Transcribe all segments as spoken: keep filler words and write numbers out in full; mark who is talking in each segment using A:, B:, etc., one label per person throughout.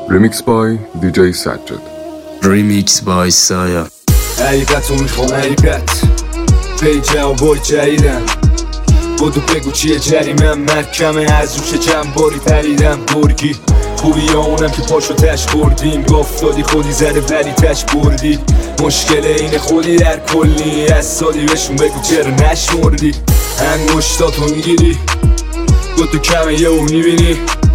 A: Remix by دی جی سجاد.
B: Remix by سایا.
C: حقیقتو میخوام حقیقت پیجه و بای جریدم بودو بگو چیه جریمم مرکمه از روش چند باری پریدم برگی خوبی ها اونم که پاشو تش بردیم گفتادی خودی زده ولی تش بردی مشکل اینه خودی در کلی از سالی بهشون بگو چرا نشمردی انگشتاتو میگیری دوتو کمه یه و میبینی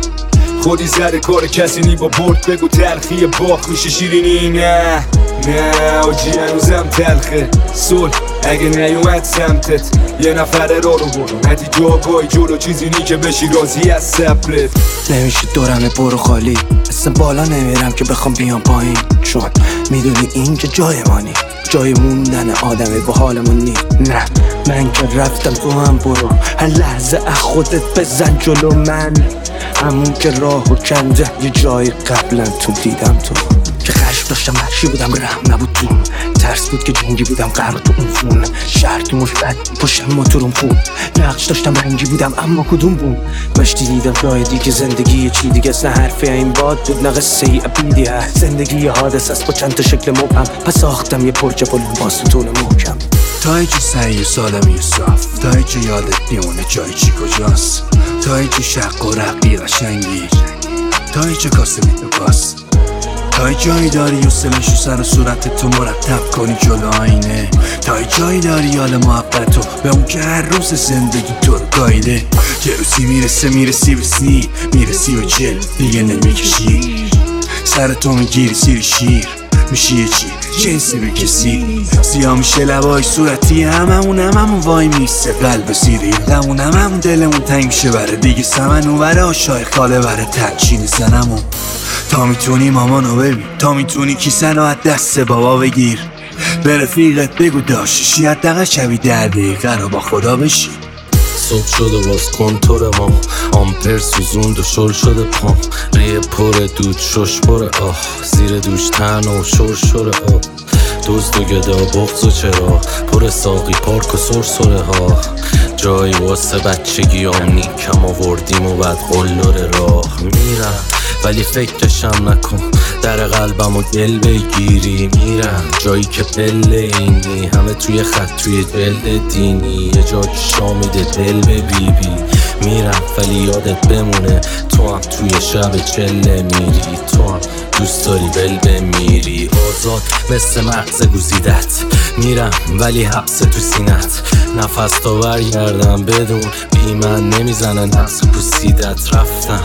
C: خودی زده کار کسی نی با برد بگو تلخی باخ میشه شیرینی نه نه آجی هنوزم تلخه سل اگه نیومد سمتت یه نفر را رو برو ندی جاگای جلو چیزی نی که بشی راضی از صبرت
D: نمیشه دورمه برو خالی اصلا بالا نمیرم که بخوام بیام پایین چون میدونی اینجا جای مانی جای موندن آدمه با حالمون نی نه من که رفتم تو هم برو هر لحظه از خودت بزن جلو من همون که راهو کنده یه جای قبلا تو دیدم تو که خشم داشتم وحشی بودم رحم نبود تو ترس بود که جنگی بودم غرق تو اون فون شهر تو مشبت پشم ما تو روم خون نقش داشتم رنگی بودم اما کدوم بود مشتی دیدم جای دیگه زندگی چی دیگه است نه حرفی این باد بود نه قصه ای ابیدی هست زندگی یه حادث است با چند تا شکل مبهم پس ساختم یه پرچه پل باستون محکم
B: تا اینجا سعی سالمی و صاف تا اینجا یادت میمونه جای چی کجاست تا اینجا شق و رقی قشنگی تا اینجا کاسه میتو کاست تا جایی داری و سلشو سر و صورت تو مرتب کنی جلو آینه تا جایی داری حال محبتو به اون که هر روز زندگی تو رو گایده یه روزی میرسه میرسی به سی میرسی به چل دیگه نمیکشی سر تو میگیری سیر شیر میشی یه چی جنسی به کسی سیاه میشه لبای صورتی هممون هممون وای میسته قلب سیری همون هممون دلمون تنگ میشه بره دیگه سمن و بره آشای خاله بره تنچین زنمون تا میتونی مامانو ببین تا میتونی کیسن و از دست بابا بگیر به رفیقت بگو داشتشی حداقل شبی در دقیقه رو با خدا بشی
E: صبح شده باز کنتور ما آمپر سوزوند و شل شده پام ریه پر دود شش پر آه زیر دوش تن و شور شور آه دزد و گدا بغض و چرا پر ساقی پارک و سرسره ها جایی واسه بچگی آمنی کم آوردیم و بعد قلدر راه میرم ولی فکرشم نکن در قلبم و دل بگیری میرم جایی که پله اینی همه توی خط توی جلد دینی یه جا که شامیده دل به بی بی میرم ولی یادت بمونه تو هم توی شب چله میری تو هم دوست داری بل بمیری آزاد مثل مغز گزیدت میرم ولی حبس تو سینت نفس تا برگردم بدون بی من نمیزنه نفس پوسیدت رفتم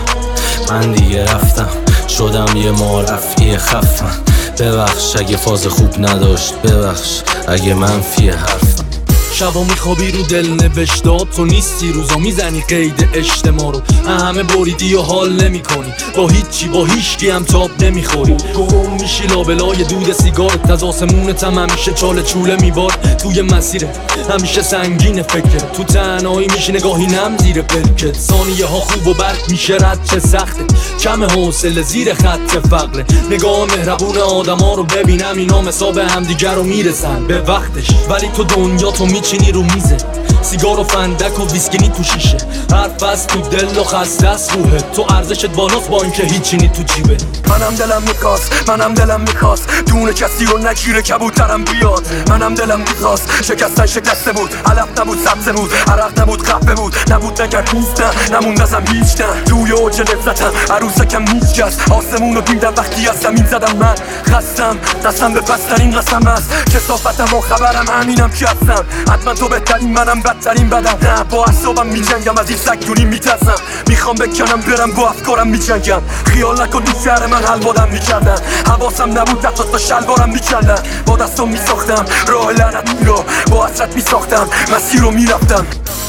E: من دیگه رفتم شدم یه معرفی خفن ببخش اگه فاز خوب نداشت ببخش اگه منفی حرفم
F: شبا میخوابی رو دل نوشتات تو نیستی روزا میزنی قید اجتماع رو همه بریدی و حال نمی کنی با هیچی با هیچکی هم تاب نمیخوری گم میشی لابلای دود سیگارت از آسمونت هم همیشه چاله چوله میبار توی مسیره همیشه سنگین فکر تو تنهایی میشی نگاهی نم زیر پلکت ثانیه ها خوب و برد میشه رد چه سخته کم حوصله زیر خط فقره نگاه مهربون آدم ها رو ببینم اینا مسا به هم دیگر رو میرسن به وقتش ولی تو دنیا تو میچینی رو میزه سیگار و فندک و ویسکینی تو شیشه حرف از تو دل و خسته از روحه تو ارزشت بالاست با اینکه هیچی نی تو جیبه
D: منم دلم میخواست منم دلم میخواست دونه کسی رو نگیره کبوترم بیاد منم دلم میخواست شکستن شکسته بود علف نبود سبزه بود عرق نبود قهوه بود نبود نگرد نیست نه نموند ازم هیچ نه توی اوج لذتم عروسکم میچکست آسمون رو دیدم وقتی از زمین زدم من خستم دستم به بسترین قسم است کثافتم و خبرم همینم که هستم حتما تو بهترین منم بدترین بدم نه با اعصابم میجنگم از این سگدونی میترسم میخوام بکنم برم با افکارم میجنگم خیال نکن تو شهر من حلوادم میکردن حواسم نبود دست تا شلوارم میکردن با دستم میساختم راه لعنت رو با حسرت میساختم مسیر رو میرفتم